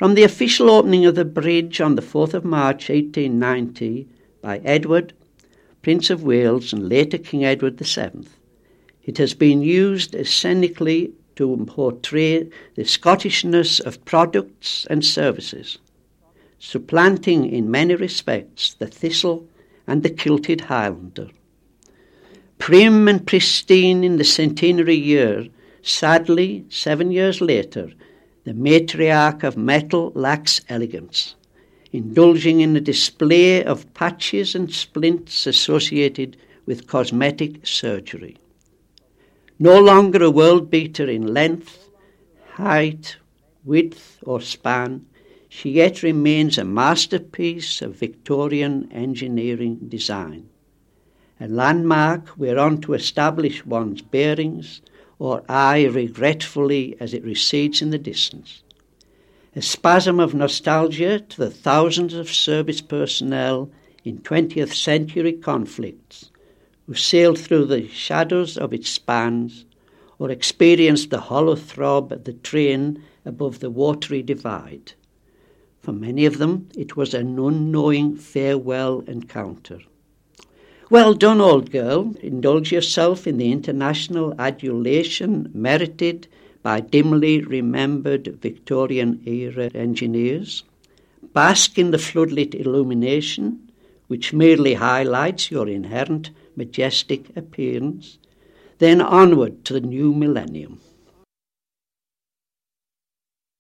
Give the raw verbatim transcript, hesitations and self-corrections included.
From the official opening of the bridge on the fourth of March eighteen ninety by Edward, Prince of Wales, and later King Edward the Seventh, it has been used scenically to portray the Scottishness of products and services, supplanting in many respects the thistle and the kilted Highlander. Prim and pristine in the centenary year, sadly, seven years later, the matriarch of metal lacks elegance, indulging in a display of patches and splints associated with cosmetic surgery. No longer a world beater in length, height, width, or span, she yet remains a masterpiece of Victorian engineering design, a landmark whereon to establish one's bearings or eye regretfully as it recedes in the distance. A spasm of nostalgia to the thousands of service personnel in twentieth century conflicts who sailed through the shadows of its spans or experienced the hollow throb of the train above the watery divide. For many of them, it was an unknowing farewell encounter. Well done, old girl. Indulge yourself in the international adulation merited by dimly remembered Victorian-era engineers. Bask in the floodlit illumination, which merely highlights your inherent majestic appearance. Then onward to the new millennium.